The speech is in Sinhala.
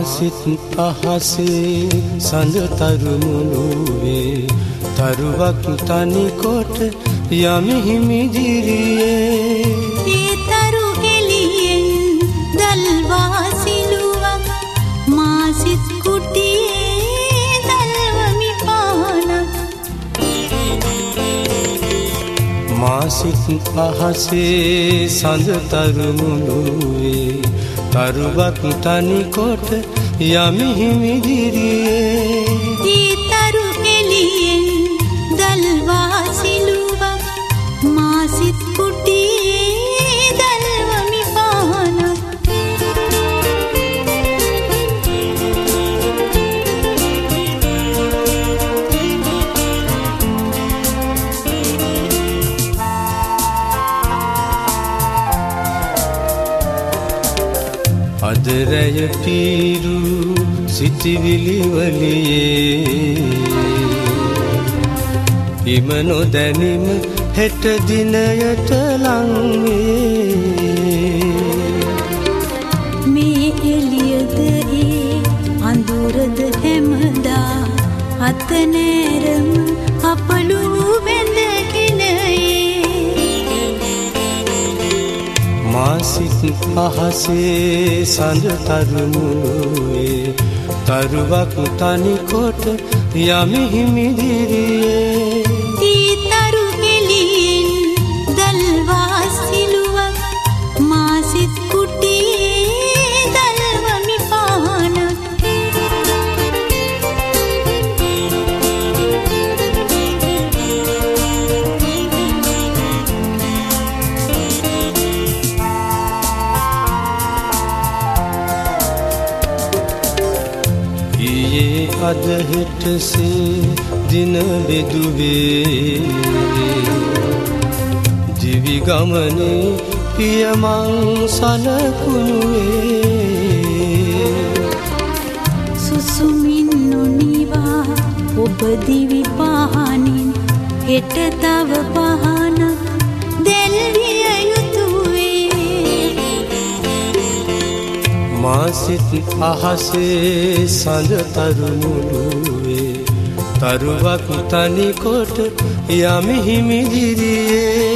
මාසිත් අහසේ සඳ තරුමුණුවේ තරුවක් තනිකොට යමිහිමිදිරියේ ඒ තරු එළියෙන් දල්වා සිලුවක් මාසිත් කුටියේ දල්වමි පානක් මාසිත් අහසේ සඳ තරුමුණුවේ තරුවක් තනිකොට යමිහිමිදිරියේ ඒ තරු එළියෙන් දල්වා සිලුවක් මාසිත් කුටියේ දල්වමි පානක් අද රැය පීරු සිටිවිලි වලියේ හිම නොදැනීම හෙට දිනයට ලං වේ මේ එළියද ඒ අඳුරද හැමදා අත නෑරම අපලු බැඳගෙන මාසිත් අහසේ සඳ තරුමුණුවේ තරුවක් තනිකොට යමිහිමිදිරියේ ඒ තරු එළියෙන් දල්වා සිලුවක් මාසිත් කුටියේ දල්වමි පානක් ඊයේ අද හෙටසේ දින බෙදුවේ දිවි ගමනේ පියමං සලකුණුවේ සුසුමින් නොනිවා ඔබ දිවි පහනින් හෙට තව පහනක් දැල්විය යුතුවේ මාසිත් අහසේ සඳ තරුමුණුවේ තරුවක් තනිකොට යමිහිමිදිරියේ